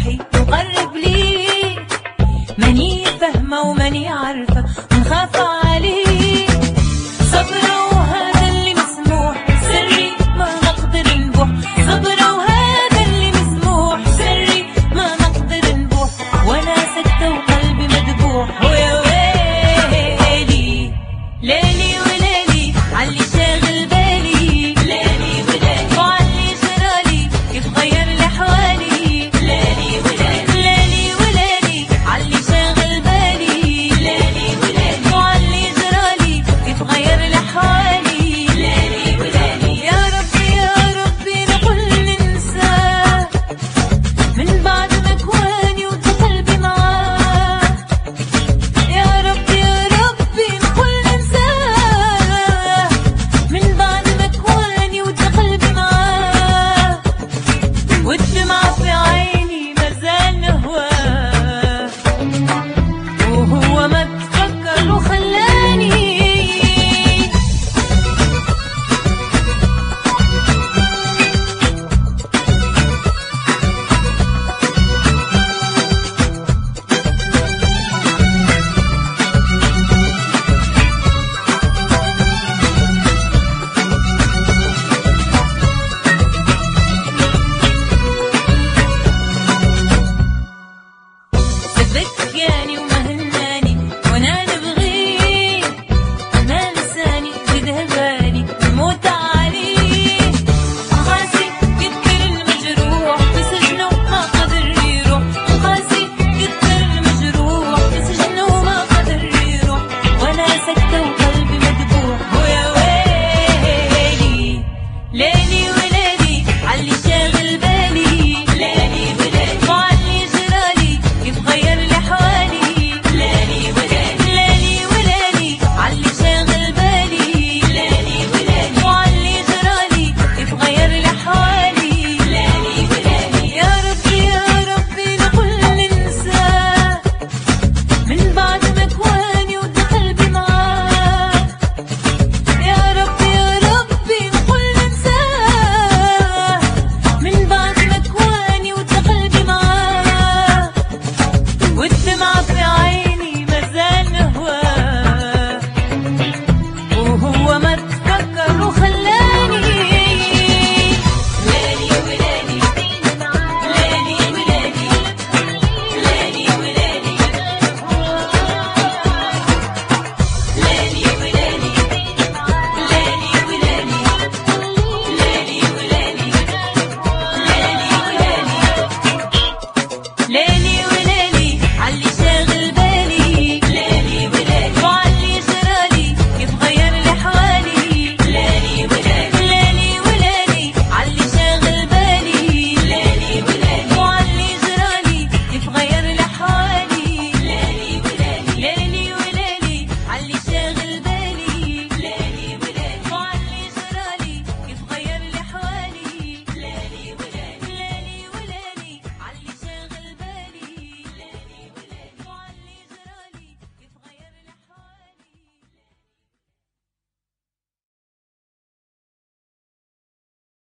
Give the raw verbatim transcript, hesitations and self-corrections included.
روحي تقرب لي، ماني فاهمة وماني عارفة ونخاف عليه. صبرة وهذا اللي مسموح، سري ما نقدر نبوح. صبرة وهذا اللي مسموح، سري ما نقدر نبوح. وانا سكتة وقلبي مذبوح، ويا ويلي ليلي وليلي عاللي شاغل بالي. ليلي وليلي وعاللي جرالي كيف غير لي حوالي. ليلي وليلي ليلي وليلي عاللي شاغل بالي. ليلي وليلي وعاللي جرالي كيف غير لي حوالي. ليلي وليلي يا ربي يا ربي نقول ننساه من بعد ما كواني وقلبي معاه. يا ربي يا ربي نقول ننساه من بعد ما كواني وقلبي معاه. والدمعة في عيني مازال نهواه، وهو ما تفكر وخلاني. ثبت كياني